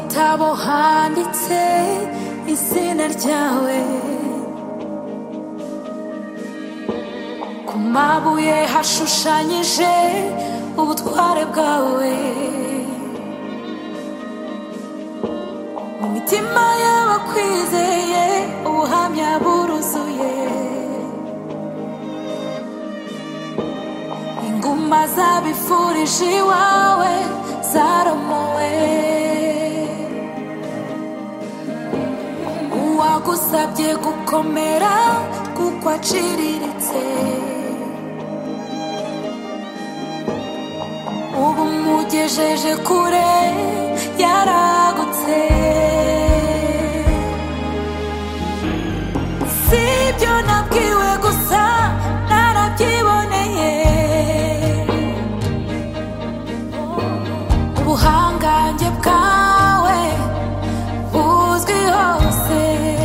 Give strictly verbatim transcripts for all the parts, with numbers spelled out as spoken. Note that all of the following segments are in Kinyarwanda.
gitabo handitse izina ryawe, ku mabuye hashushanyije ubutware bwawe, mu mitima y'abakwizeye ubuhamya buruzuye, inguma zabifurije iwawe zaramowe, uwagusabye gukomera kuko aciriritse, ubu mugejeje kure yaragutse. Si ibyo nabwiwe gusa narabyiboneye, ubuhangange bwawe buzwi hose,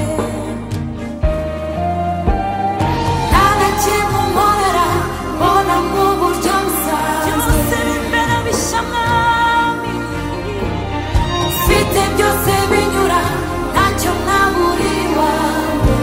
nta na kimwe unkorera mbona mu buryo busanzwe, byose bimera bishya mwami, ufite byose binyura ntacyo mwabura iwawe,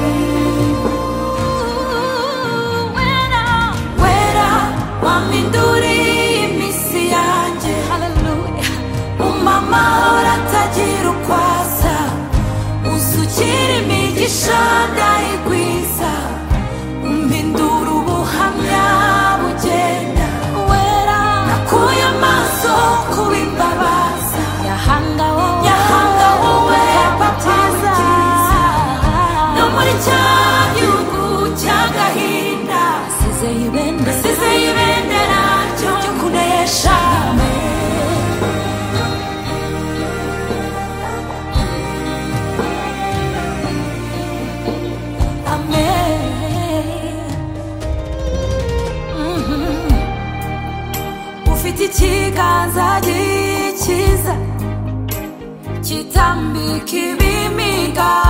wera wera wampinduriye iminsi yanjye, umpa amahoro atagira uko asa, unsukira imigisha ndayigwiza, umpindura ubuhamya bugenda, wera nakuye amaso ku bimbabaza, yahanga wowe yahanga wowe baptiza, no muri cya gihugu cy'agahinda sizeye ibendera, sizeye ibendera ryo kunesha. Ufite ikiganza gikiza kitambika ibimiga,